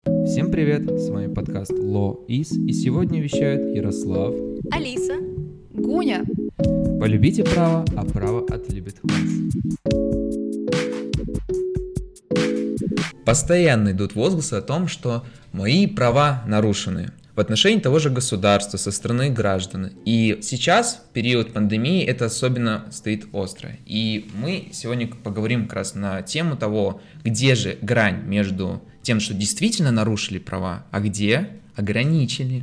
Всем привет, с вами подкаст Law Is, и сегодня вещают Ярослав, Алиса, Гуня. Полюбите право, а право отлюбит вас. Постоянно идут возгласы о том, что мои права нарушены в отношении того же государства, со стороны граждан. И сейчас, в период пандемии, это особенно стоит остро. И мы сегодня поговорим как раз на тему того, где же грань между тем, что действительно нарушили права, а где ограничили.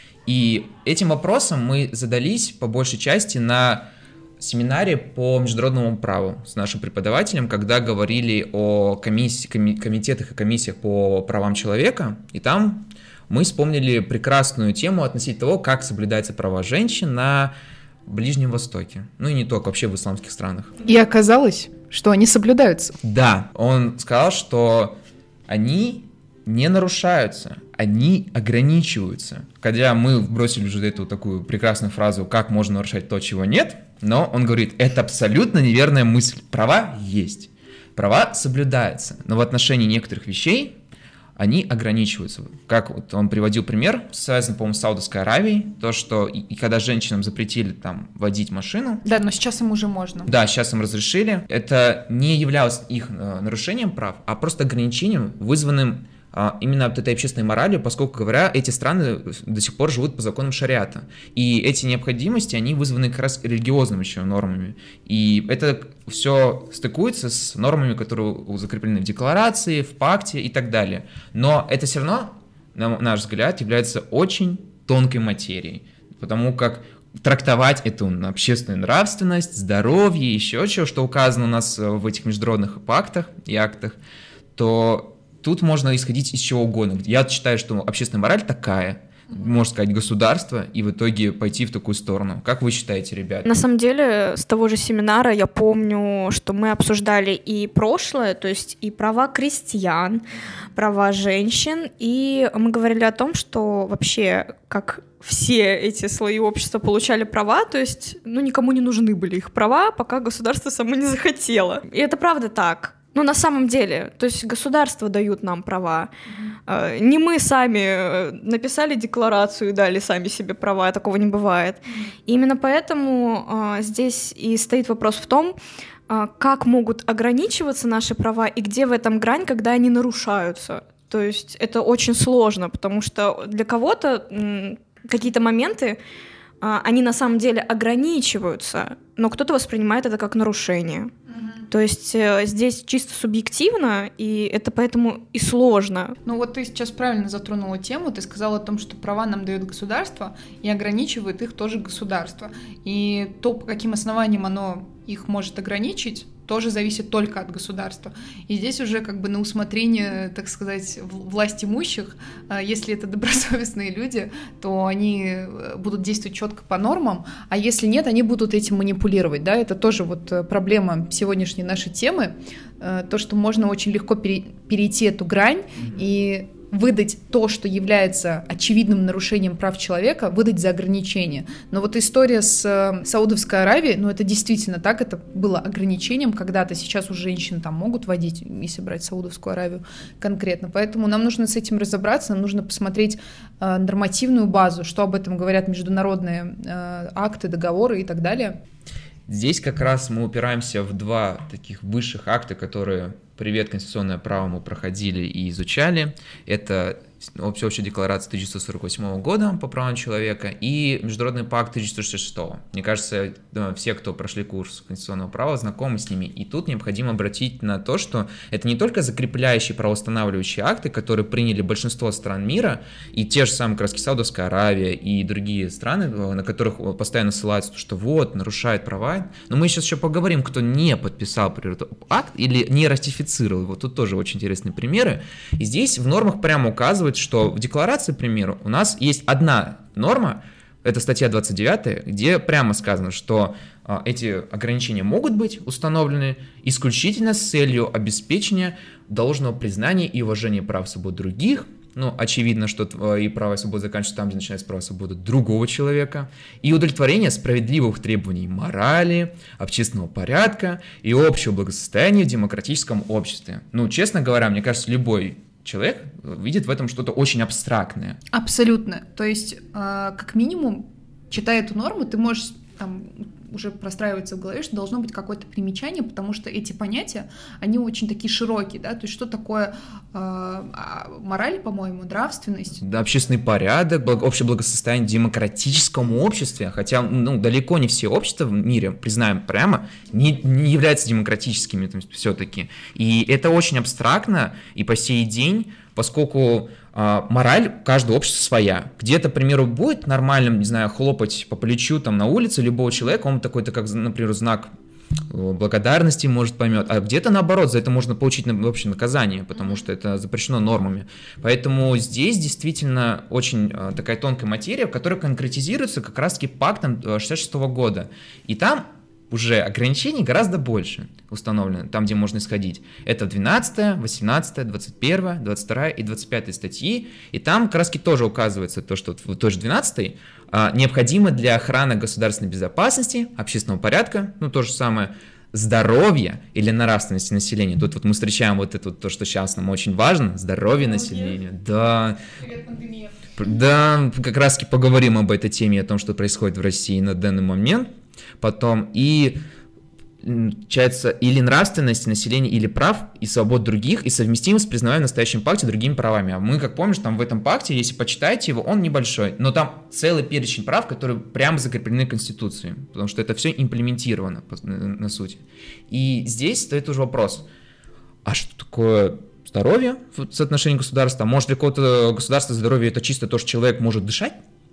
И этим вопросом мы задались по большей части на семинаре по международному праву с нашим преподавателем, когда говорили о комитетах и комиссиях по правам человека, и там мы вспомнили прекрасную тему относительно того, как соблюдаются права женщин на Ближнем Востоке, ну и не только, вообще в исламских странах. И оказалось, что они соблюдаются. Да, он сказал, что они не нарушаются, они ограничиваются. Когда мы бросили уже эту такую прекрасную фразу, как можно нарушать то, чего нет, но он говорит, это абсолютно неверная мысль. Права есть, права соблюдаются, но в отношении некоторых вещей они ограничиваются. Как вот он приводил пример, связан, по-моему, с Саудовской Аравией, то, что и когда женщинам запретили там водить машину. Да, но сейчас им уже можно. Да, сейчас им разрешили. Это не являлось их нарушением прав, а просто ограничением, вызванным именно от этой общественной моралью, поскольку, говоря, эти страны до сих пор живут по законам шариата. И эти необходимости, они вызваны как раз религиозными еще нормами. И это все стыкуется с нормами, которые закреплены в декларации, в пакте и так далее. Но это все равно, на наш взгляд, является очень тонкой материей, потому как трактовать эту общественную нравственность, здоровье, еще чего, что указано у нас в этих международных пактах и актах, то тут можно исходить из чего угодно. Я считаю, что общественная мораль такая, можно сказать, государство, и в итоге пойти в такую сторону. Как вы считаете, ребята? На самом деле, с того же семинара я помню, что мы обсуждали и прошлое, то есть и права крестьян, права женщин, и мы говорили о том, что вообще, как все эти слои общества получали права, то есть, никому не нужны были их права, пока государство само не захотело. И это правда так. На самом деле, то есть государство дают нам права. Не мы сами написали декларацию и дали сами себе права, такого не бывает. И именно поэтому здесь и стоит вопрос в том, как могут ограничиваться наши права и где в этом грань, когда они нарушаются. То есть это очень сложно, потому что для кого-то какие-то моменты, они на самом деле ограничиваются, но кто-то воспринимает это как нарушение. То есть здесь чисто субъективно, и это поэтому и сложно. Вот ты сейчас правильно затронула тему, ты сказала о том, что права нам дает государство, и ограничивает их тоже государство. И то, по каким основаниям оно их может ограничить, тоже зависит только от государства. И здесь уже на усмотрение, так сказать, власть имущих, если это добросовестные люди, то они будут действовать четко по нормам, а если нет, они будут этим манипулировать. Да? Это тоже проблема сегодняшней нашей темы, то, что можно очень легко перейти эту грань и выдать то, что является очевидным нарушением прав человека, выдать за ограничение. Но история с Саудовской Аравией, это действительно так, это было ограничением когда-то, сейчас уже женщины там могут водить, если брать Саудовскую Аравию конкретно. Поэтому нам нужно с этим разобраться, нам нужно посмотреть нормативную базу, что об этом говорят международные акты, договоры и так далее. Здесь как раз мы упираемся в два таких высших акта, которые «Привет, конституционное право» мы проходили и изучали. Это Общая декларация 1948 года по правам человека и Международный пакт 1966. Мне кажется, все, кто прошли курс конституционного права, знакомы с ними. И тут необходимо обратить на то, что это не только закрепляющие правоустанавливающие акты, которые приняли большинство стран мира, и те же самые краски Саудовская Аравия и другие страны, на которых постоянно ссылаются, что нарушают права. Но мы сейчас еще поговорим, кто не подписал акт или не ратифицировал его. Тут тоже очень интересные примеры. И здесь в нормах прямо указывают, что в декларации, к примеру, у нас есть одна норма, это статья 29, где прямо сказано, что эти ограничения могут быть установлены исключительно с целью обеспечения должного признания и уважения прав и свобод других. Очевидно, что твои права и свободы заканчиваются там, где начинается права и свободы другого человека, и удовлетворение справедливых требований морали, общественного порядка и общего благосостояния в демократическом обществе. Честно говоря, мне кажется, любой человек видит в этом что-то очень абстрактное. Абсолютно. То есть, как минимум, читая эту норму, ты можешь там уже простраивается в голове, что должно быть какое-то примечание, потому что эти понятия, они очень такие широкие, да, то есть что такое мораль, по-моему, нравственность. Да, общественный порядок, общее благосостояние в демократическом обществе, хотя, далеко не все общества в мире, признаем прямо, не являются демократическими все-таки. И это очень абстрактно, и по сей день, поскольку мораль каждого общества своя. Где-то, к примеру, будет нормальным, не знаю, хлопать по плечу там на улице любого человека, он такой-то, как, например, знак благодарности, может, поймет, а где-то наоборот, за это можно получить вообще наказание, потому что это запрещено нормами. Поэтому здесь действительно очень такая тонкая материя, которая конкретизируется как раз-таки пактом 1966 года. И там уже ограничений гораздо больше установлено, там, где можно исходить. Это 12, 18, 21, 22 и 25 статьи, и там как раз тоже указывается то, что в той же 12 необходимо для охраны государственной безопасности, общественного порядка, то же самое, здоровья или нравственности населения. Тут вот мы встречаем вот это вот, то, что сейчас нам очень важно, здоровье населения. Да. Да, как раз-таки поговорим об этой теме, о том, что происходит в России на данный момент. Потом и получается или нравственность населения, или прав и свобод других, и совместимость с признаваемым в настоящем пакте другими правами. А мы, как помнишь, там в этом пакте, если почитаете его, он небольшой, но там целый перечень прав, которые прямо закреплены Конституцией, потому что это все имплементировано на сути. И здесь стоит уже вопрос, а что такое здоровье в соотношении государства? Может ли какое-то государство здоровье это чисто то, что человек может дышать?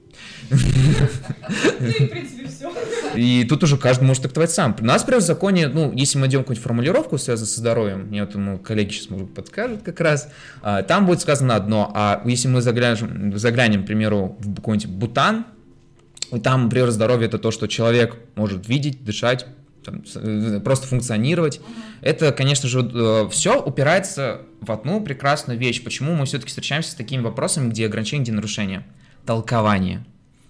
В принципе, все. И тут уже каждый может трактовать сам. У нас, например, в законе, если мы идем какую-нибудь формулировку, связанную со здоровьем, мне вот коллеги сейчас, может, подскажут как раз, там будет сказано одно, а если мы заглянем, к примеру, в какой-нибудь Бутан, и там, например, здоровье — это то, что человек может видеть, дышать, просто функционировать. Это, конечно же, все упирается в одну прекрасную вещь. Почему мы все-таки встречаемся с такими вопросами, где ограничения, где нарушения? Толкование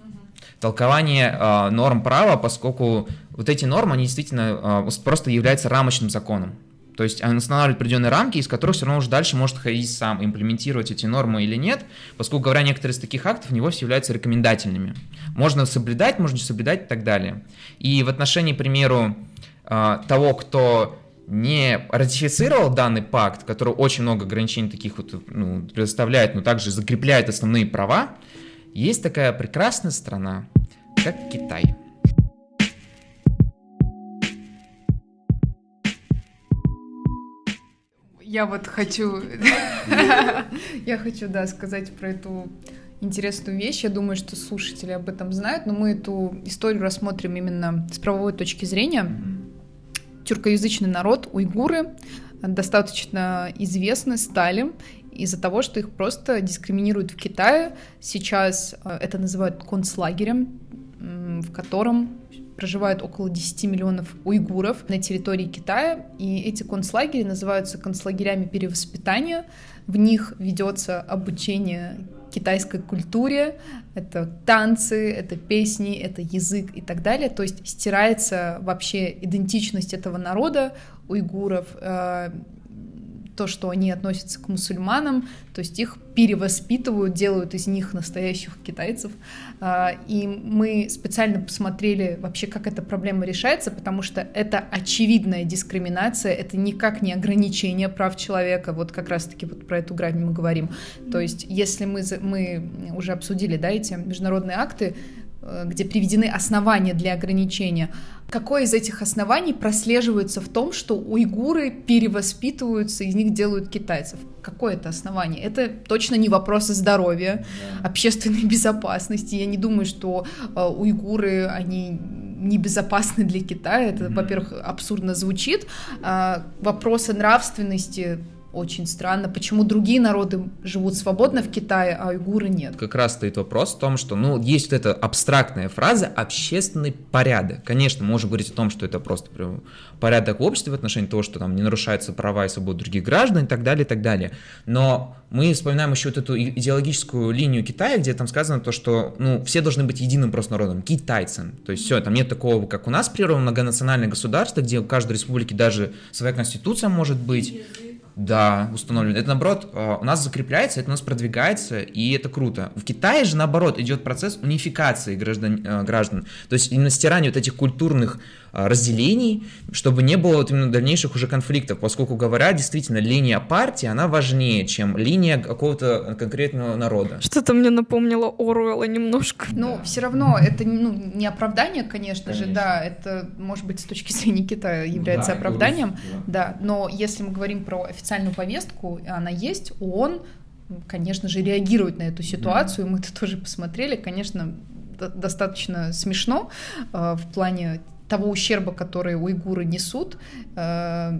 норм права, поскольку вот эти нормы, они действительно просто являются рамочным законом. То есть он устанавливает определенные рамки, из которых все равно уже дальше может ходить сам, имплементировать эти нормы или нет, поскольку, говоря, некоторые из таких актов не вовсе являются рекомендательными. Можно соблюдать, можно не соблюдать и так далее. И в отношении, к примеру, того, кто не ратифицировал данный пакт, который очень много ограничений таких вот предоставляет, но также закрепляет основные права, есть такая прекрасная страна, как Китай. Я вот хочу, сказать про эту интересную вещь. Я думаю, что слушатели об этом знают, но мы эту историю рассмотрим именно с правовой точки зрения. Тюркоязычный народ, уйгуры, достаточно известны стали из-за того, что их просто дискриминируют в Китае. Сейчас это называют концлагерем, в котором проживает около 10 миллионов уйгуров на территории Китая, и эти концлагеря называются концлагерями перевоспитания. В них ведется обучение китайской культуре, это танцы, это песни, это язык и так далее. То есть стирается вообще идентичность этого народа, уйгуров, то, что они относятся к мусульманам, то есть их перевоспитывают, делают из них настоящих китайцев. И мы специально посмотрели вообще, как эта проблема решается, потому что это очевидная дискриминация, это никак не ограничение прав человека, вот как раз-таки вот про эту грань мы говорим. То есть если мы уже обсудили, да, эти международные акты, где приведены основания для ограничения. Какое из этих оснований прослеживается в том, что уйгуры перевоспитываются, из них делают китайцев? Какое это основание? Это точно не вопросы здоровья, общественной безопасности. Я не думаю, что уйгуры, они небезопасны для Китая. Это, во-первых, абсурдно звучит. Вопросы нравственности очень странно, почему другие народы живут свободно в Китае, а уйгуры нет. Как раз стоит вопрос в том, что, есть вот эта абстрактная фраза «общественный порядок». Конечно, мы можем говорить о том, что это просто порядок в обществе в отношении того, что там не нарушаются права и свободы других граждан и так далее, и так далее. Но мы вспоминаем еще вот эту идеологическую линию Китая, где там сказано то, что, все должны быть единым просто народом, китайцем. То есть все, там нет такого, как у нас, примерно, многонациональное государство, где у каждой республики даже своя конституция может быть. Да, установлено. Это, наоборот, у нас закрепляется, это у нас продвигается, и это круто. В Китае же, наоборот, идет процесс унификации граждан. То есть именно стирание вот этих культурных разделений, чтобы не было вот именно дальнейших уже конфликтов, поскольку, говорят, действительно, линия партии, она важнее, чем линия какого-то конкретного народа. Что-то мне напомнило Оруэлла немножко. Но все равно это не оправдание, конечно же, да, это, может быть, с точки зрения Китая является оправданием, да, но если мы говорим про официальную повестку, она есть, ООН, конечно же, реагирует на эту ситуацию, мы это тоже посмотрели, конечно, достаточно смешно в плане того ущерба, который уйгуры несут, то,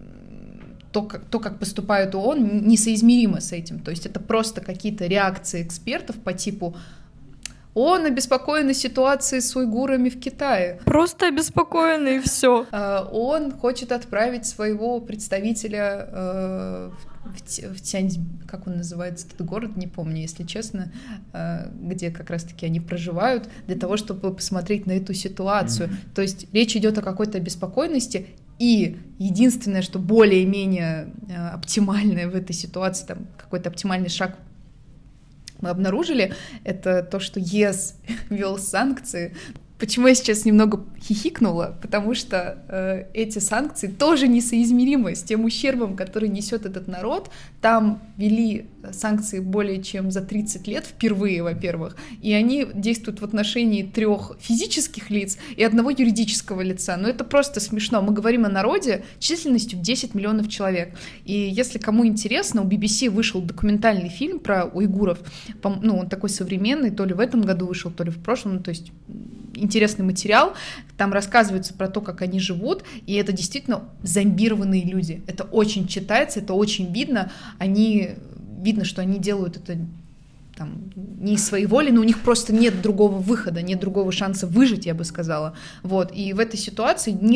как поступает ООН, несоизмеримо с этим. То есть это просто какие-то реакции экспертов по типу «ООН обеспокоена ситуацией с уйгурами в Китае». Просто обеспокоены, и все. ООН хочет отправить своего представителя в Тяньцзинь, как он называется, этот город, не помню, если честно, где как раз-таки они проживают, для того, чтобы посмотреть на эту ситуацию. То есть речь идет о какой-то обеспокоенности, и единственное, что более-менее оптимальное в этой ситуации, там какой-то оптимальный шаг мы обнаружили, это то, что ЕС ввел санкции. Почему я сейчас немного хихикнула? Потому что эти санкции тоже несоизмеримы с тем ущербом, который несет этот народ. Там ввели санкции более чем за 30 лет впервые, во-первых, и они действуют в отношении 3 физических лиц и 1 юридического лица. Но это просто смешно. Мы говорим о народе численностью в 10 миллионов человек. И если кому интересно, у BBC вышел документальный фильм про уйгуров. Ну, он такой современный, то ли в этом году вышел, то ли в прошлом, то есть интересный материал, там рассказывается про то, как они живут, и это действительно зомбированные люди. Это очень читается, это очень видно. Видно, что они делают это там, не из своей воли, но у них просто нет другого выхода, нет другого шанса выжить, я бы сказала. Вот. И в этой ситуации ни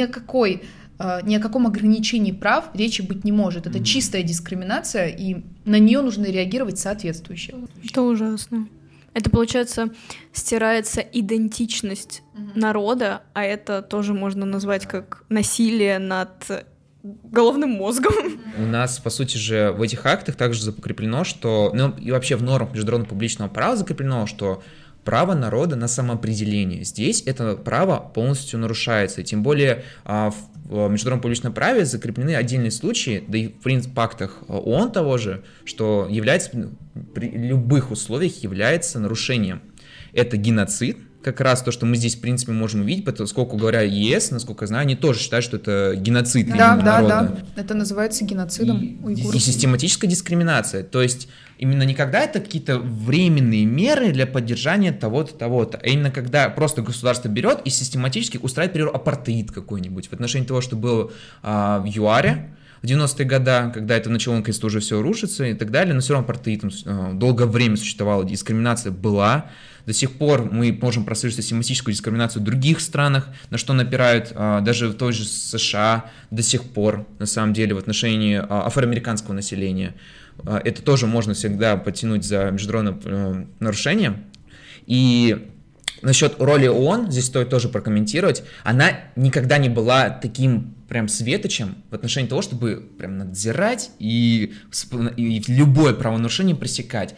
о каком ограничении прав речи быть не может. Это чистая дискриминация, и на нее нужно реагировать соответствующе. Это ужасно. Это, получается, стирается идентичность народа, а это тоже можно назвать как насилие над головным мозгом. У нас, по сути же, в этих актах также закреплено, что, и вообще в нормах международного публичного права закреплено, что право народа на самоопределение. Здесь это право полностью нарушается. И тем более в международном публичном праве закреплены отдельные случаи, да и в принципе актах ООН того же, что является при любых условиях является нарушением. Это геноцид, как раз то, что мы здесь, в принципе, можем увидеть, поскольку, говоря ЕС, насколько я знаю, они тоже считают, что это геноцид народа. Да, это называется геноцидом уйгуров. И систематическая дискриминация, то есть именно не когда это какие-то временные меры для поддержания того-то, того-то, а именно когда просто государство берет и систематически устраивает, например, апартеид какой-нибудь в отношении того, что было в ЮАРе в 90-е годы, когда это начало, наконец-то, уже все рушиться и так далее, но все равно апартеид долгое время существовала, дискриминация была. До сих пор мы можем прослеживать систематическую дискриминацию в других странах, на что напирают даже в той же США до сих пор, на самом деле, в отношении афроамериканского населения. Это тоже можно всегда подтянуть за международное нарушение. И насчет роли ООН, здесь стоит тоже прокомментировать, она никогда не была таким прям светочем в отношении того, чтобы прям надзирать и любое правонарушение пресекать.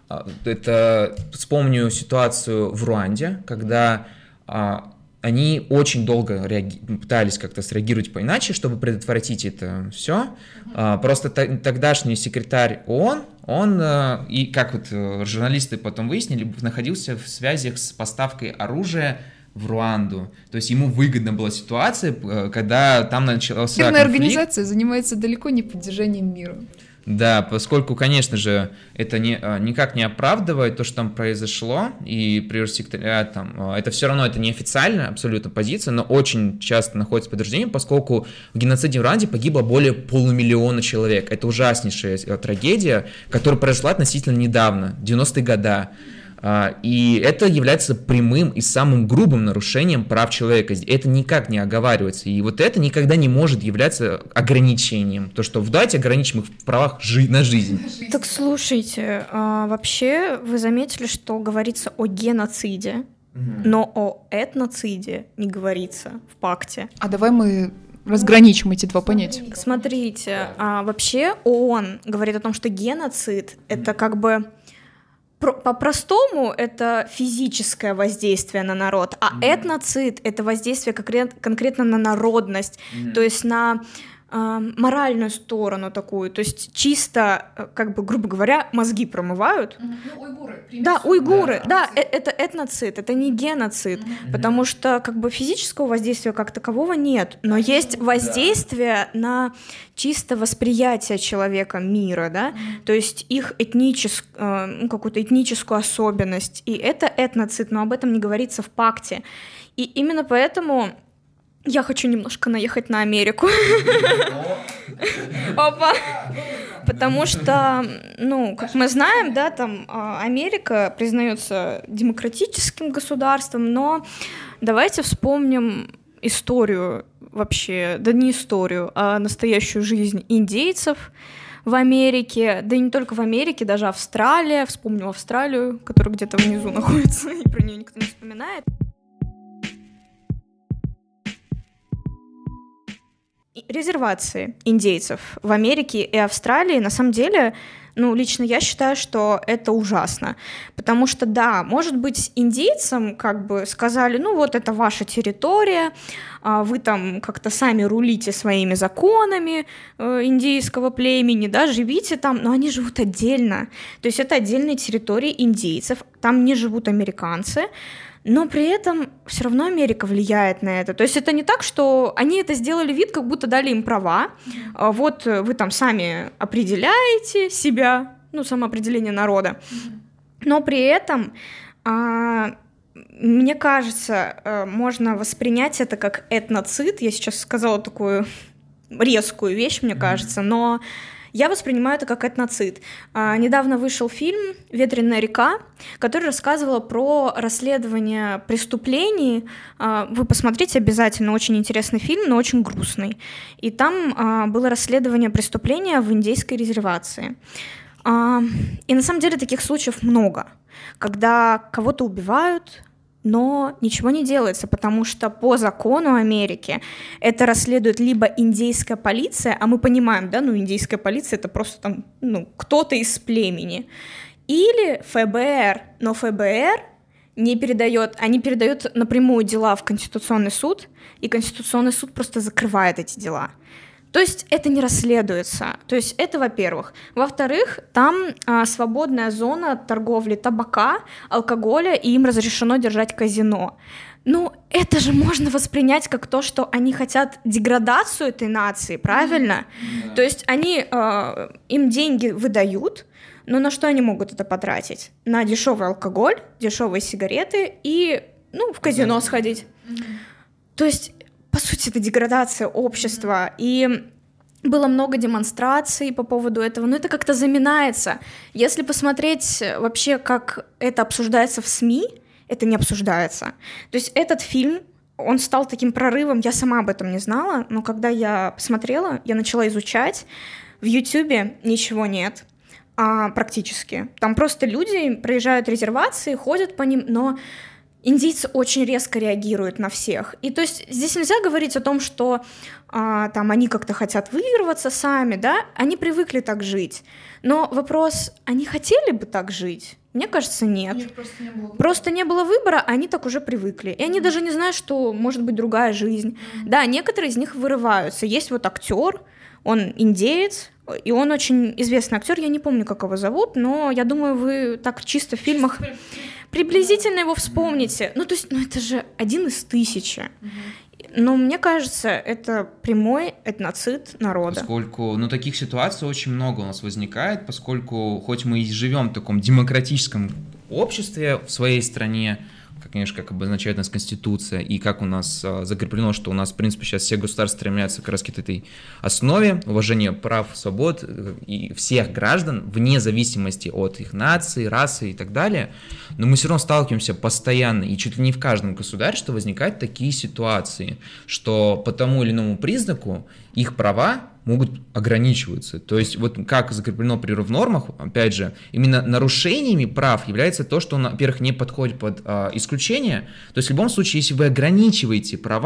Это вспомню ситуацию в Руанде, когда они очень долго пытались как-то среагировать поиначе, чтобы предотвратить это все. Просто тогдашний секретарь ООН, он, и как вот журналисты потом выяснили, находился в связях с поставкой оружия в Руанду. То есть ему выгодна была ситуация, когда там начался конфликт. Организация занимается далеко не поддержанием мира. Да, поскольку, конечно же, это никак не оправдывает то, что там произошло, и пресс-секретариат там, это все равно это неофициальная абсолютно позиция, но очень часто находится под подтверждением, поскольку в геноциде в Руанде погибло более 500 000 человек. Это ужаснейшая трагедия, которая произошла относительно недавно, 90-е годы. И это является прямым и самым грубым нарушением прав человека. Это никак не оговаривается. И вот это никогда не может являться ограничением. То, что давайте ограничим их в правах на жизнь. Так слушайте, вообще вы заметили, что говорится о геноциде, но о этноциде не говорится в пакте. А давай мы разграничим эти два понятия. Смотрите, вообще ООН говорит о том, что геноцид — это как бы по-простому это физическое воздействие на народ, а этноцид — это воздействие конкретно на народность, то есть на моральную сторону такую, то есть чисто, как бы, грубо говоря, мозги промывают. Ну, уйгуры. Да, уйгуры, да, это этноцид, это не геноцид, потому что как бы физического воздействия как такового нет, но есть воздействие на чисто восприятие человека мира, да, то есть их какую-то этническую особенность, и это этноцид, но об этом не говорится в пакте, и именно поэтому я хочу немножко наехать на Америку. Опа! Потому что, как мы знаем, да, там Америка признается демократическим государством, но давайте вспомним историю вообще, да не историю, а настоящую жизнь индейцев в Америке, да и не только в Америке, даже Австралия, вспомню Австралию, которая где-то внизу находится, и про нее никто не вспоминает. Резервации индейцев в Америке и Австралии, на самом деле, лично я считаю, что это ужасно, потому что, да, может быть, индейцам как бы сказали, вот это ваша территория, вы там как-то сами рулите своими законами индейского племени, да, живите там, но они живут отдельно, то есть это отдельные территории индейцев, там не живут американцы, но при этом все равно Америка влияет на это. То есть это не так, что они это сделали вид, как будто дали им права. Вот вы там сами определяете себя, самоопределение народа. Но при этом, мне кажется, можно воспринять это как этноцид. Я сейчас сказала такую резкую вещь, мне кажется, но я воспринимаю это как этноцид. Недавно вышел фильм «Ветреная река», который рассказывал про расследование преступлений. Вы посмотрите обязательно, очень интересный фильм, но очень грустный. И там было расследование преступления в индейской резервации. И на самом деле таких случаев много, когда кого-то убивают, но ничего не делается, потому что по закону Америки это расследует либо индейская полиция, а мы понимаем, да, индейская полиция — это просто там, кто-то из племени, или ФБР, но ФБР не передает, они передают напрямую дела в Конституционный суд, и Конституционный суд просто закрывает эти дела. То есть это не расследуется. То есть это, во-первых. Во-вторых, там свободная зона торговли табака, алкоголя, и им разрешено держать казино. Это же можно воспринять как то, что они хотят деградацию этой нации, правильно? Mm-hmm. То есть они им деньги выдают, но на что они могут это потратить? На дешевый алкоголь, дешевые сигареты и, в казино сходить. Mm-hmm. То есть по сути, это деградация общества, и было много демонстраций по поводу этого, но это как-то заминается. Если посмотреть вообще, как это обсуждается в СМИ, это не обсуждается. То есть этот фильм, он стал таким прорывом, я сама об этом не знала, но когда я посмотрела, я начала изучать, в Ютубе ничего нет, практически. Там просто люди проезжают резервации, ходят по ним, но индейцы очень резко реагируют на всех. И то есть здесь нельзя говорить о том, что там они как-то хотят вырваться сами, да, они привыкли так жить. Но вопрос, они хотели бы так жить? Мне кажется, нет. Нет, просто не было выбора, они так уже привыкли. И они даже не знают, что может быть другая жизнь. Да, некоторые из них вырываются. Есть вот актер, он индеец, и он очень известный актер, я не помню, как его зовут, но я думаю, вы так чисто в фильмах приблизительно его вспомните. То есть, это же 1 из 1000. Но мне кажется, это прямой этноцид народа. Поскольку, таких ситуаций очень много у нас возникает, поскольку хоть мы и живем в таком демократическом обществе в своей стране, конечно, как обозначает нас Конституция, и как у нас закреплено, что у нас, в принципе, сейчас все государства стремятся как раз к этой основе уважения прав, свобод и всех граждан, вне зависимости от их нации, расы и так далее, но мы все равно сталкиваемся постоянно, и чуть ли не в каждом государстве возникают такие ситуации, что по тому или иному признаку их права могут ограничиваться. То есть вот как закреплено при нормах, опять же, именно нарушениями прав является то, что, во-первых, не подходит под исключение. То есть в любом случае, если вы ограничиваете права,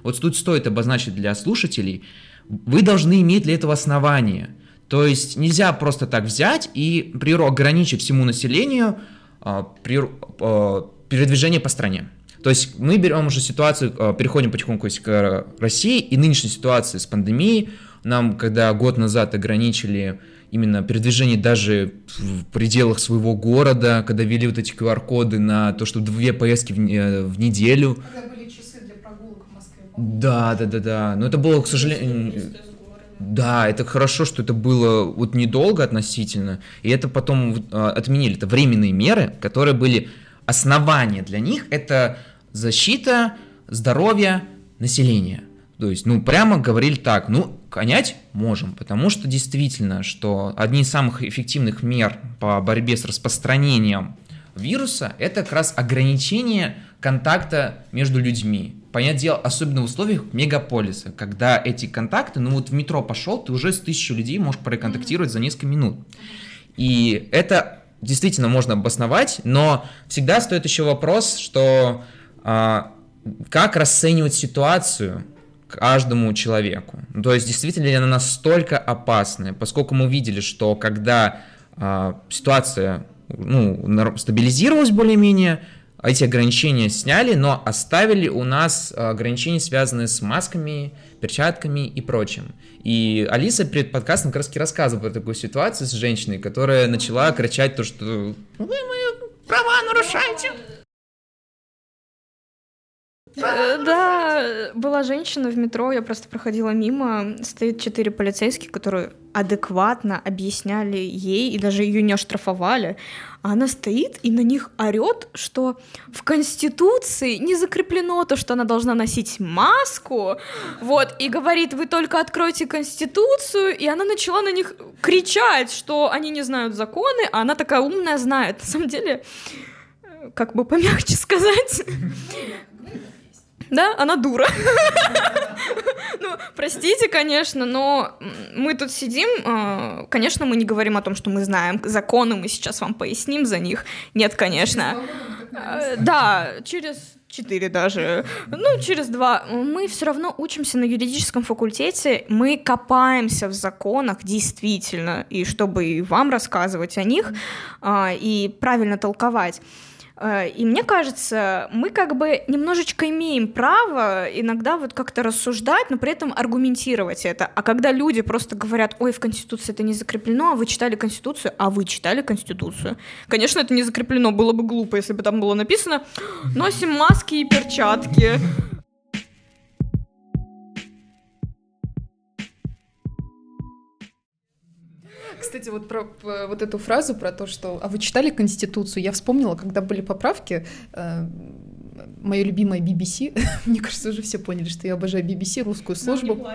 Вот тут стоит обозначить для слушателей, вы должны иметь для этого основания. То есть нельзя просто так взять и ограничить всему населению передвижение по стране. То есть мы берем уже ситуацию, переходим потихоньку к России, и нынешней ситуации с пандемией, нам, когда год назад ограничили именно передвижение даже в пределах своего города, когда ввели вот эти QR-коды на то, что 2 поездки в неделю. Когда были часы для прогулок в Москве. Да. Но это было, к сожалению... Да, это хорошо, что это было вот недолго относительно, и это потом отменили. Это временные меры, которые были основания для них, это защита здоровья населения. То есть, прямо говорили так, гонять можем, потому что действительно, что одни из самых эффективных мер по борьбе с распространением вируса, это как раз ограничение контакта между людьми. Понятное дело, особенно в условиях мегаполиса, когда эти контакты, в метро пошел, ты уже с 1000 людей можешь проконтактировать за несколько минут. И это действительно можно обосновать, но всегда стоит еще вопрос, что как расценивать ситуацию каждому человеку. То есть действительно ли она настолько опасная, поскольку мы видели, что когда ситуация стабилизировалась более-менее, эти ограничения сняли, но оставили у нас ограничения, связанные с масками, перчатками и прочим. И Алиса перед подкастом как раз рассказывала про такую ситуацию с женщиной, которая начала кричать то, что «Вы мои права нарушаете!» Да, была женщина в метро, я просто проходила мимо, стоит 4 полицейских, которые адекватно объясняли ей, и даже ее не оштрафовали, а она стоит и на них орет, что в Конституции не закреплено то, что она должна носить маску, и говорит, вы только откройте Конституцию, и она начала на них кричать, что они не знают законы, а она такая умная знает. На самом деле, как бы помягче сказать... Да, она дура. Простите, конечно, но мы тут сидим, конечно, мы не говорим о том, что мы знаем законы, мы сейчас вам поясним за них. Нет, конечно. Да, через 4 даже, через 2. Мы все равно учимся на юридическом факультете, мы копаемся в законах действительно, и чтобы и вам рассказывать о них, и правильно толковать. И мне кажется, мы как бы немножечко имеем право иногда как-то рассуждать, но при этом аргументировать это. А когда люди просто говорят, ой, в Конституции это не закреплено, а вы читали Конституцию, Конечно, это не закреплено, было бы глупо, если бы там было написано «носим маски и перчатки». Кстати, про эту фразу про то, что «а вы читали Конституцию?» Я вспомнила, когда были поправки, мое любимое BBC, мне кажется, уже все поняли, что я обожаю BBC, русскую службу.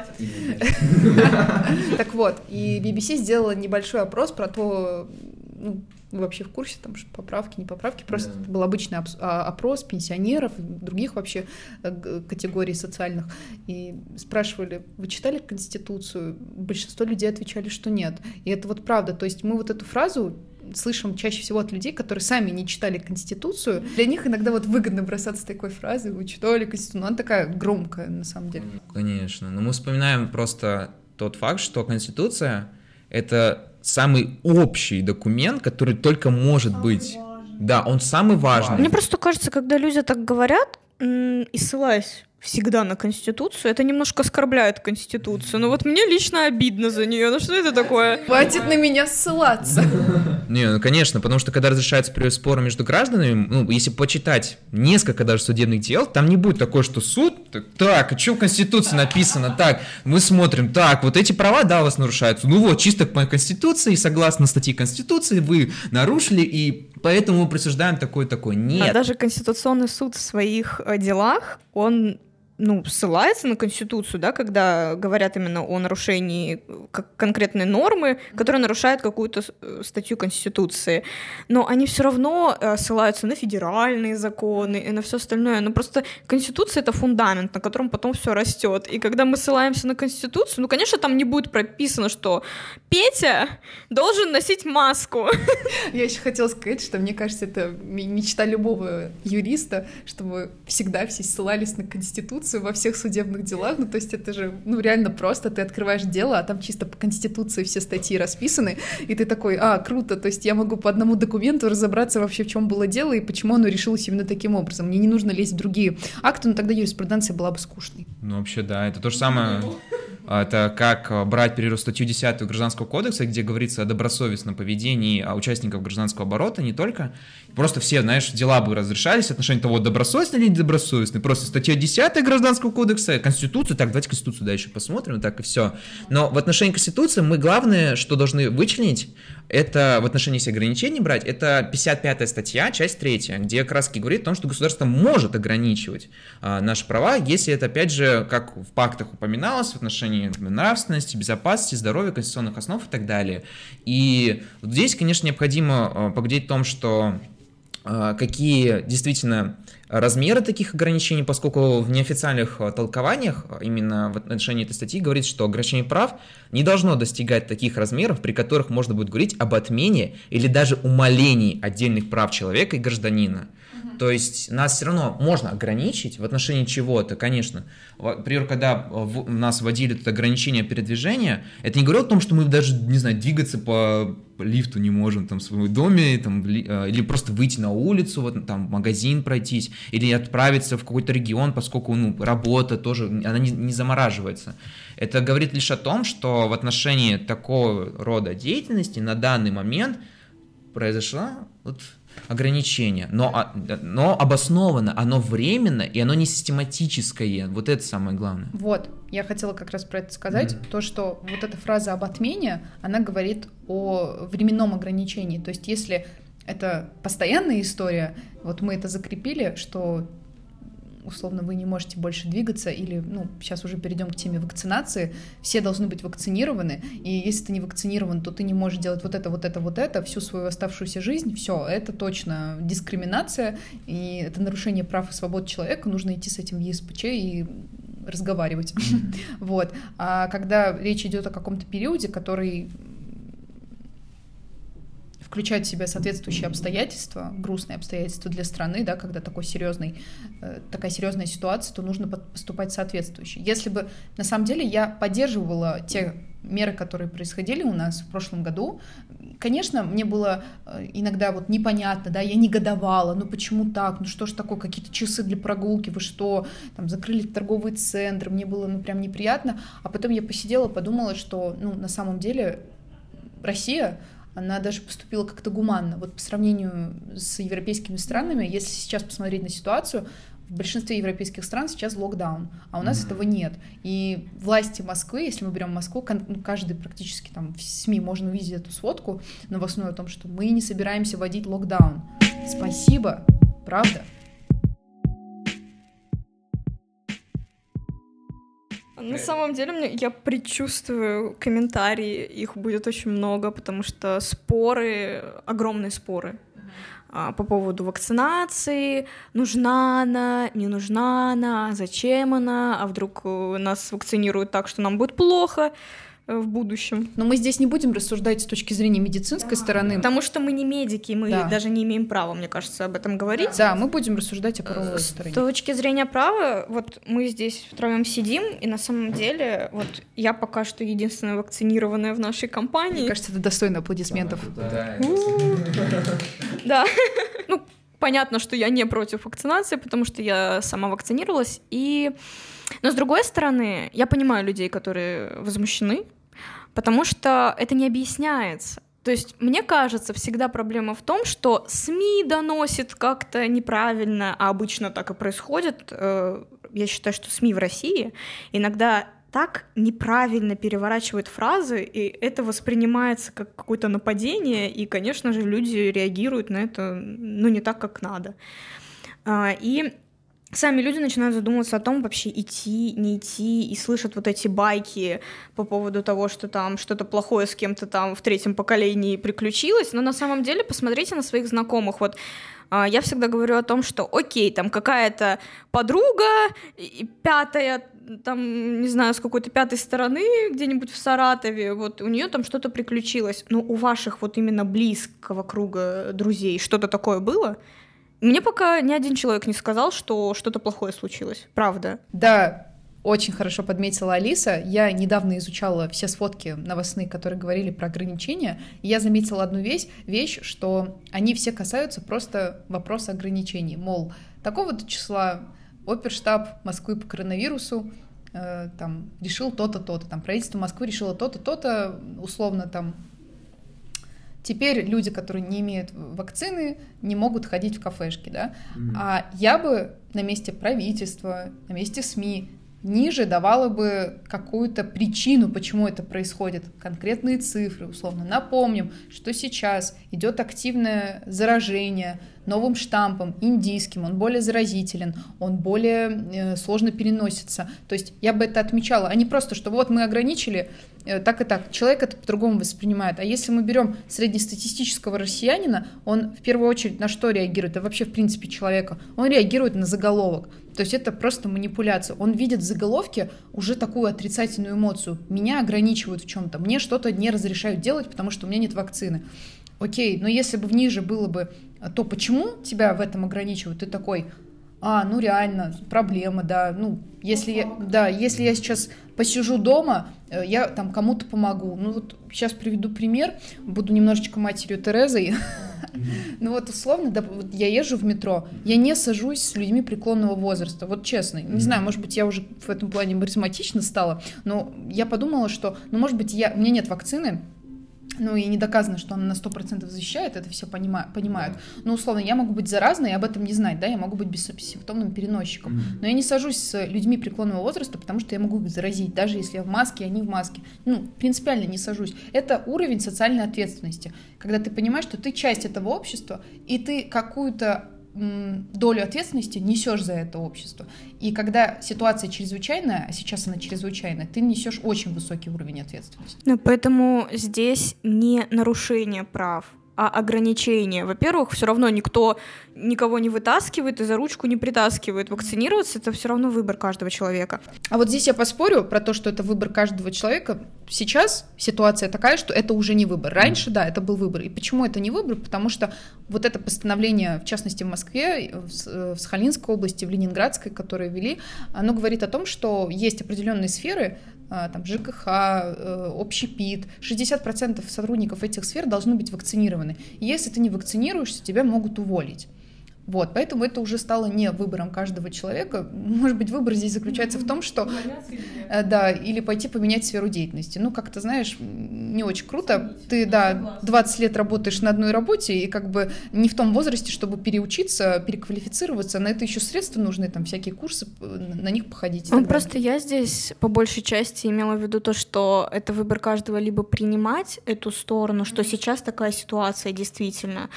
Так вот, и BBC сделала небольшой опрос про то, вы вообще в курсе, там, что поправки, не поправки, просто это был обычный опрос пенсионеров, других вообще категорий социальных, и спрашивали, вы читали Конституцию? Большинство людей отвечали, что нет. И это правда, то есть мы эту фразу слышим чаще всего от людей, которые сами не читали Конституцию. Для них иногда выгодно бросаться такой фразой, вы читали Конституцию, но она такая громкая на самом деле. Конечно, но мы вспоминаем просто тот факт, что Конституция — это самый общий документ, который только может быть. Да, он самый важный. Мне просто кажется, когда люди так говорят, и ссылаясь всегда на Конституцию, это немножко оскорбляет Конституцию. Но мне лично обидно за нее. Что это такое? Хватит на меня ссылаться. Не, конечно, потому что когда разрешается период спора между гражданами, если почитать несколько даже судебных дел, там не будет такое, что суд, так, а что в Конституции написано, так, мы смотрим, так, вот эти права, да, у вас нарушаются, чисто по Конституции, согласно статье Конституции, вы нарушили, и поэтому мы присуждаем такое-такое. Нет. А даже Конституционный суд в своих делах, он ссылается на Конституцию, да, когда говорят именно о нарушении конкретной нормы, которая нарушает какую-то статью Конституции. Но они все равно ссылаются на федеральные законы и на все остальное. Просто Конституция — это фундамент, на котором потом все растет. И когда мы ссылаемся на Конституцию, конечно, там не будет прописано, что Петя должен носить маску. Я еще хотела сказать, что мне кажется, это мечта любого юриста, чтобы всегда все ссылались на Конституцию, Конституцию во всех судебных делах, ну, то есть это же, ну, реально просто, ты открываешь дело, а там чисто по Конституции все статьи расписаны, и ты такой, круто, то есть я могу по одному документу разобраться вообще, в чем было дело и почему оно решилось именно таким образом. Мне не нужно лезть в другие акты, но тогда юриспруденция была бы скучной. Ну, вообще, да, это то же самое... Это как брать, к примеру, статью 10 Гражданского кодекса, где говорится о добросовестном поведении участников гражданского оборота, не только. Просто все, знаешь, дела бы разрешались, отношения того, добросовестный или недобросовестный. Просто статья 10 Гражданского кодекса, Конституцию, так, давайте Конституцию дальше посмотрим, и так и все. Но в отношении Конституции мы главное, что должны вычленить, это в отношении всех ограничений брать, это 55-я статья, часть 3, где как раз говорит о том, что государство может ограничивать наши права, если это, опять же, как в пактах упоминалось, в отношении нравственности, безопасности, здоровья, конституционных основ и так далее. И вот здесь, конечно, необходимо поговорить о том, что какие действительно размеры таких ограничений, поскольку в неофициальных толкованиях именно в отношении этой статьи говорится, что ограничение прав не должно достигать таких размеров, при которых можно будет говорить об отмене или даже умалении отдельных прав человека и гражданина. То есть нас все равно можно ограничить в отношении чего-то, конечно. Например, когда в нас вводили это ограничение передвижения, это не говорило о том, что мы даже, не знаю, двигаться по лифту не можем там, в своем доме, там, или просто выйти на улицу, вот, там, в магазин пройтись, или отправиться в какой-то регион, поскольку работа тоже, она не замораживается. Это говорит лишь о том, что в отношении такого рода деятельности на данный момент произошло ограничение, но обоснованно, оно временно, и оно не систематическое. Вот это самое главное. Вот, я хотела как раз про это сказать, то, что вот эта фраза об отмене, она говорит о временном ограничении. То есть если это постоянная история, вот мы это закрепили, что условно вы не можете больше двигаться, или, сейчас уже перейдем к теме вакцинации, все должны быть вакцинированы, и если ты не вакцинирован, то ты не можешь делать вот это всю свою оставшуюся жизнь, все, это точно дискриминация, и это нарушение прав и свобод человека, нужно идти с этим в ЕСПЧ и разговаривать. Вот. А когда речь идет о каком-то периоде, который включать в себя соответствующие обстоятельства, грустные обстоятельства для страны, да, когда такая серьезная ситуация, то нужно поступать соответствующе. Если бы, на самом деле, я поддерживала те меры, которые происходили у нас в прошлом году, конечно, мне было иногда непонятно, да, я негодовала, почему так, что ж такое, какие-то часы для прогулки, вы что, там, закрыли торговые центры, мне было, прям неприятно, а потом я посидела, подумала, что, на самом деле, Россия, она даже поступила как-то гуманно. Вот по сравнению с европейскими странами, если сейчас посмотреть на ситуацию, в большинстве европейских стран сейчас локдаун, а у нас этого нет. И власти Москвы, если мы берем Москву, каждый практически там в СМИ можно увидеть эту сводку новостную о том, что мы не собираемся вводить локдаун. Спасибо, правда. На самом деле, я предчувствую комментарии, их будет очень много, потому что огромные споры по поводу вакцинации, нужна она, не нужна она, зачем она, а вдруг нас вакцинируют так, что нам будет плохо в будущем. Но мы здесь не будем рассуждать с точки зрения медицинской стороны. Потому что мы не медики, мы даже не имеем права, мне кажется, об этом говорить. Да, мы будем рассуждать о правовой стороне. С точки зрения права, мы здесь втроем сидим, и на самом деле, я пока что единственная вакцинированная в нашей компании. Мне кажется, это достойно аплодисментов. Да. Понятно, что я не против вакцинации, потому что я сама вакцинировалась. Но с другой стороны, я понимаю людей, которые возмущены, потому что это не объясняется. То есть, мне кажется, всегда проблема в том, что СМИ доносит как-то неправильно, а обычно так и происходит. Я считаю, что СМИ в России иногда так неправильно переворачивают фразы, и это воспринимается как какое-то нападение, и, конечно же, люди реагируют на это, не так, как надо. И сами люди начинают задумываться о том, вообще идти, не идти, и слышат эти байки по поводу того, что там что-то плохое с кем-то там в 3-м поколении приключилось, но на самом деле посмотрите на своих знакомых. Я всегда говорю о том, что окей, там какая-то подруга, 5-я, там, не знаю, с какой-то 5-й стороны, где-нибудь в Саратове, у нее там что-то приключилось, но у ваших именно близкого круга друзей что-то такое было? Мне пока ни один человек не сказал, что что-то плохое случилось. Правда. Да, очень хорошо подметила Алиса. Я недавно изучала все сводки новостные, которые говорили про ограничения, и я заметила одну вещь, что они все касаются просто вопроса ограничений. Мол, такого-то числа оперштаб Москвы по коронавирусу там решил то-то, то-то, там правительство Москвы решило то-то, то-то, условно там. Теперь люди, которые не имеют вакцины, не могут ходить в кафешки, да? А я бы на месте правительства, на месте СМИ ниже давала бы какую-то причину, почему это происходит, конкретные цифры, условно. Напомним, что сейчас идет активное заражение новым штампом, индийским, он более заразителен, он более сложно переносится. То есть я бы это отмечала, а не просто, что вот мы ограничили так и так. Человек это по-другому воспринимает. А если мы берем среднестатистического россиянина, он в первую очередь на что реагирует? А вообще, в принципе, человека. Он реагирует на заголовок. То есть это просто манипуляция. Он видит в заголовке уже такую отрицательную эмоцию. Меня ограничивают в чем-то, мне что-то не разрешают делать, потому что у меня нет вакцины. Окей, но если бы ниже было бы, то почему тебя в этом ограничивают? Ты такой, ну реально, проблема, да. Ну, если я сейчас посижу дома, я там кому-то помогу. Ну вот сейчас приведу пример, буду немножечко матерью Терезой. Ну вот условно, да, вот я езжу в метро, я не сажусь с людьми преклонного возраста, вот честно, не знаю, может быть, я уже в этом плане харизматично стала, но я подумала, что, может быть, у меня нет вакцины, ну и не доказано, что она на 100% защищает, это все понимают. Но, условно, я могу быть заразной и об этом не знать, да, я могу быть бессимптомным переносчиком. Но я не сажусь с людьми преклонного возраста, потому что я могу их заразить, даже если я в маске, они в маске. Ну, принципиально не сажусь. Это уровень социальной ответственности, когда ты понимаешь, что ты часть этого общества, и ты какую-то долю ответственности несешь за это общество. И когда ситуация чрезвычайная, а сейчас она чрезвычайная, ты несешь очень высокий уровень ответственности. Ну, поэтому здесь не нарушение прав, а ограничение. Во-первых, все равно никто никого не вытаскивает и за ручку не притаскивает. Вакцинироваться — это все равно выбор каждого человека. А вот здесь я поспорю про то, что это выбор каждого человека. Сейчас ситуация такая, что это уже не выбор. Раньше, да, это был выбор. И почему это не выбор? Потому что вот это постановление, в частности, в Москве, в Сахалинской области, в Ленинградской, которые ввели, оно говорит о том, что есть определенные сферы, там, ЖКХ, общепит, 60% сотрудников этих сфер должны быть вакцинированы. И если ты не вакцинируешься, тебя могут уволить. Вот, поэтому это уже стало не выбором каждого человека. Может быть, выбор здесь заключается в том, что... Да, или пойти поменять сферу деятельности. Ну, как-то, знаешь, не очень круто. Ты, 20 лет работаешь на одной работе, и как бы не в том возрасте, чтобы переучиться, переквалифицироваться. На это еще средства нужны, там, всякие курсы, на них походить. Ну, просто я здесь по большей части имела в виду то, что это выбор каждого либо принимать эту сторону, что сейчас такая ситуация действительно,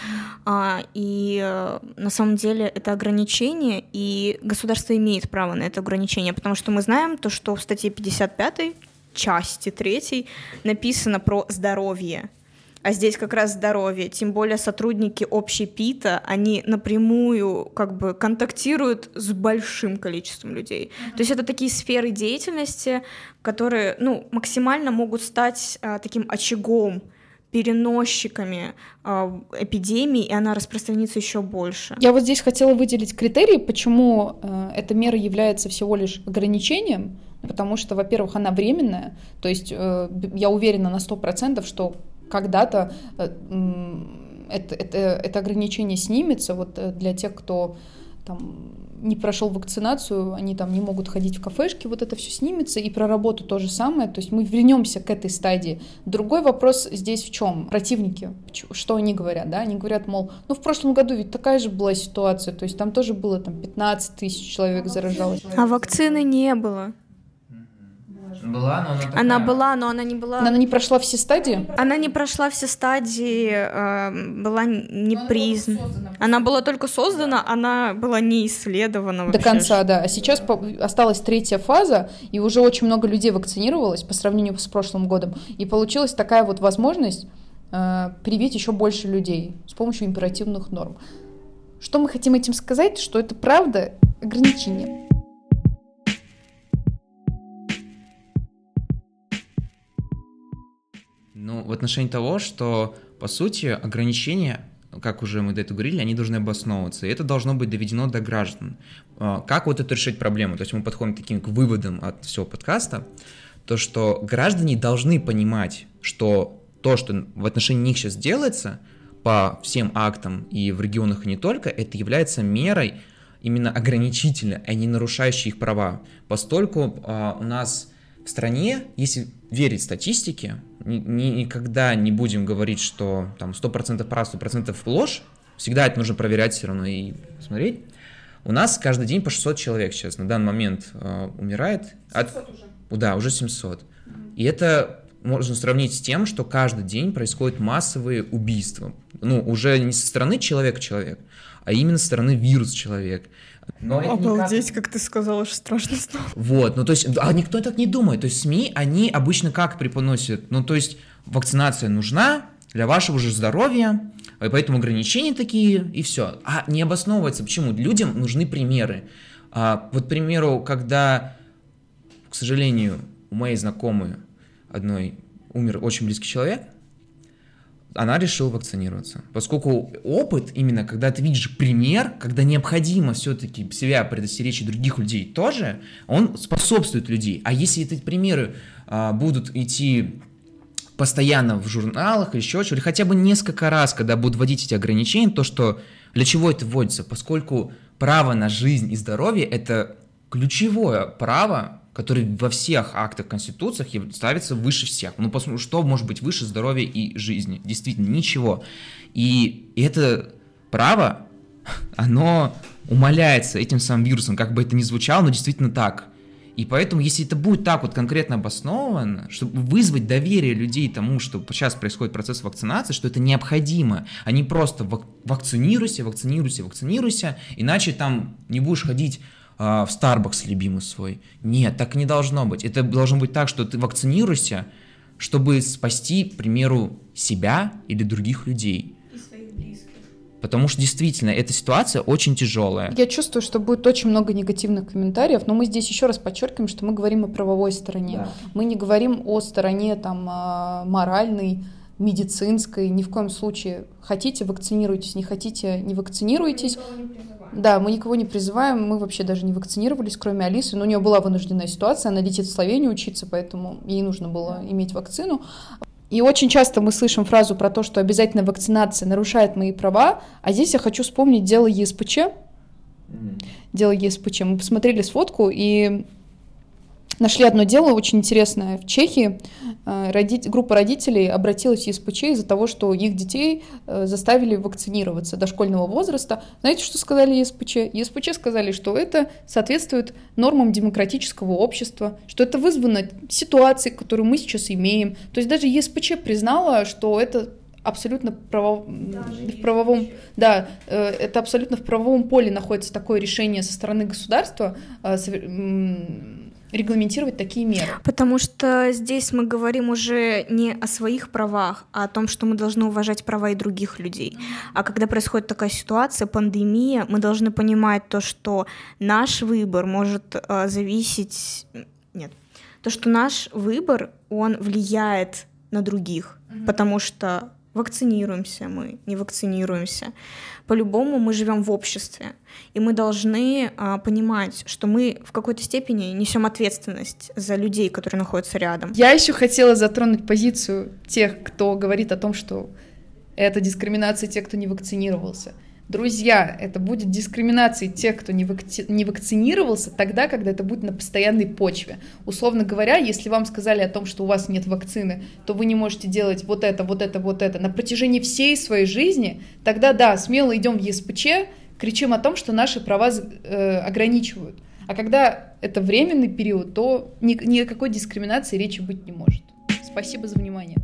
и на самом деле это ограничение, и государство имеет право на это ограничение, потому что мы знаем то, что в статье 55 части 3 написано про здоровье, а здесь как раз здоровье, тем более сотрудники общепита, они напрямую как бы контактируют с большим количеством людей. То есть это такие сферы деятельности, которые, максимально могут стать таким очагом, переносчиками эпидемии, и она распространится еще больше. Я вот здесь хотела выделить критерии, почему эта мера является всего лишь ограничением, потому что, во-первых, она временная, то есть я уверена на 100%, что когда-то это ограничение снимется, вот для тех, кто там не прошел вакцинацию, они там не могут ходить в кафешки, вот это все снимется, и про работу то же самое, то есть мы вернемся к этой стадии. Другой вопрос здесь в чем? Противники, что они говорят, да? Они говорят, мол, в прошлом году ведь такая же была ситуация, то есть там тоже было 15 тысяч человек заражалось. А вакцины не было. Была, но она такая... Она была, но она не была... Она не прошла все стадии? Она не прошла все стадии, была не признана. Она была только создана, она была не исследована вообще. До конца, да. А сейчас осталась 3-я фаза, и уже очень много людей вакцинировалось по сравнению с прошлым годом. И получилась такая вот возможность привить еще больше людей с помощью императивных норм. Что мы хотим этим сказать? Что это правда ограничение. В отношении того, что, по сути, ограничения как уже мы до этого говорили, они должны обосновываться, и это должно быть доведено до граждан. Как вот это решить проблему? То есть мы подходим к таким к выводам от всего подкаста, то, что граждане должны понимать, что то, что в отношении них сейчас делается по всем актам и в регионах и не только, это является мерой именно ограничительной, а не нарушающей их права. Поскольку у нас в стране, если верить статистике, никогда не будем говорить, что там 100% прав, 100% ложь, всегда это нужно проверять все равно и смотреть. У нас каждый день по 600 человек сейчас на данный момент умирает. 700 уже? Да, уже 700. И это можно сравнить с тем, что каждый день происходят массовые убийства. Ну, уже не со стороны человек-человек, а именно со стороны вирус-человек. Обалдеть, как ты сказала, что страшно стало. Вот, ну то есть, а никто так не думает. То есть СМИ, они обычно как преподносят? Ну то есть, вакцинация нужна для вашего же здоровья, и поэтому ограничения такие, и все. А не обосновывается. Почему? Людям нужны примеры. Вот, к примеру, когда, к сожалению, у моей знакомой одной умер очень близкий человек, она решила вакцинироваться. Поскольку опыт, именно когда ты видишь пример, когда необходимо все-таки себя предостеречь и других людей тоже, он способствует людей. А если эти примеры будут идти постоянно в журналах или еще что-то, или хотя бы несколько раз, когда будут вводить эти ограничения, то что для чего это вводится? Поскольку право на жизнь и здоровье – это ключевое право, который во всех актах Конституциях ставится выше всех. Ну, что может быть выше здоровья и жизни? Действительно, ничего. И это право, оно умаляется этим самым вирусом, как бы это ни звучало, но действительно так. И поэтому, если это будет так вот конкретно обосновано, чтобы вызвать доверие людей тому, что сейчас происходит процесс вакцинации, что это необходимо, а не просто вакцинируйся, иначе там не будешь ходить в Starbucks любимый свой. Нет, так не должно быть. Это должно быть так, что ты вакцинируешься, чтобы спасти, к примеру, себя или других людей. И своих близких. Потому что действительно эта ситуация очень тяжелая. Я чувствую, что будет очень много негативных комментариев, но мы здесь еще раз подчеркиваем, что мы говорим о правовой стороне. Да. Мы не говорим о стороне там моральной, медицинской. Ни в коем случае. Хотите — вакцинируйтесь, не хотите — не вакцинируйтесь. Да, мы никого не призываем, мы вообще даже не вакцинировались, кроме Алисы, но у нее была вынужденная ситуация, она летит в Словению учиться, поэтому ей нужно было иметь вакцину. И очень часто мы слышим фразу про то, что обязательно вакцинация нарушает мои права, а здесь я хочу вспомнить дело ЕСПЧ. Дело ЕСПЧ. Мы посмотрели сводку и нашли одно дело очень интересное. В Чехии группа родителей обратилась в ЕСПЧ из-за того, что их детей заставили вакцинироваться дошкольного возраста. Знаете, что сказали ЕСПЧ? ЕСПЧ сказали, что это соответствует нормам демократического общества, что это вызвано ситуацией, которую мы сейчас имеем. То есть даже ЕСПЧ признала, что это абсолютно в правовом, да, это абсолютно в правовом поле находится такое решение со стороны государства регламентировать такие меры. Потому что здесь мы говорим уже не о своих правах, а о том, что мы должны уважать права и других людей. А когда происходит такая ситуация, пандемия, мы должны понимать то, что наш выбор может зависеть... Нет. То, что наш выбор, он влияет на других, потому что вакцинируемся мы, не вакцинируемся. По-любому мы живем в обществе, и мы должны понимать, что мы в какой-то степени несем ответственность за людей, которые находятся рядом. Я еще хотела затронуть позицию тех, кто говорит о том, что это дискриминация тех, кто не вакцинировался. Друзья, это будет дискриминацией тех, кто не вакцинировался, тогда, когда это будет на постоянной почве. Условно говоря, если вам сказали о том, что у вас нет вакцины, то вы не можете делать вот это на протяжении всей своей жизни, тогда да, смело идем в ЕСПЧ, кричим о том, что наши права ограничивают. А когда это временный период, то ни о какой дискриминации речи быть не может. Спасибо за внимание.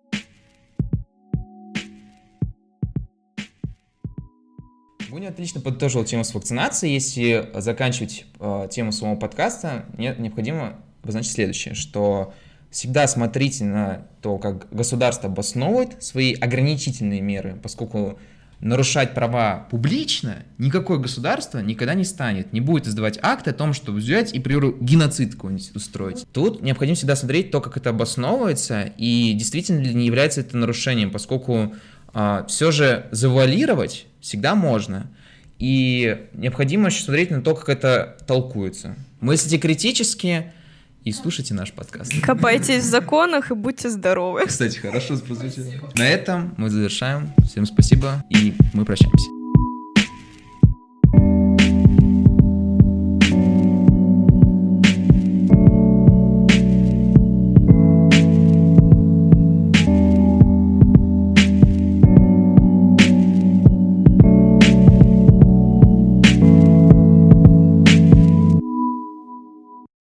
Буня отлично подытожил тему с вакцинацией. Если заканчивать тему своего подкаста, мне необходимо обозначить следующее, что всегда смотрите на то, как государство обосновывает свои ограничительные меры, поскольку нарушать права публично никакое государство никогда не станет, не будет издавать акты о том, чтобы взять и, к примеру, геноцид какой-нибудь устроить. Тут необходимо всегда смотреть то, как это обосновывается, и действительно ли не является это нарушением, поскольку все же завуалировать всегда можно. И необходимо еще смотреть на то, как это толкуется. Мыслите критически и слушайте наш подкаст. Копайтесь в законах и будьте здоровы. Кстати, хорошо прозвучало. На этом мы завершаем. Всем спасибо, и мы прощаемся.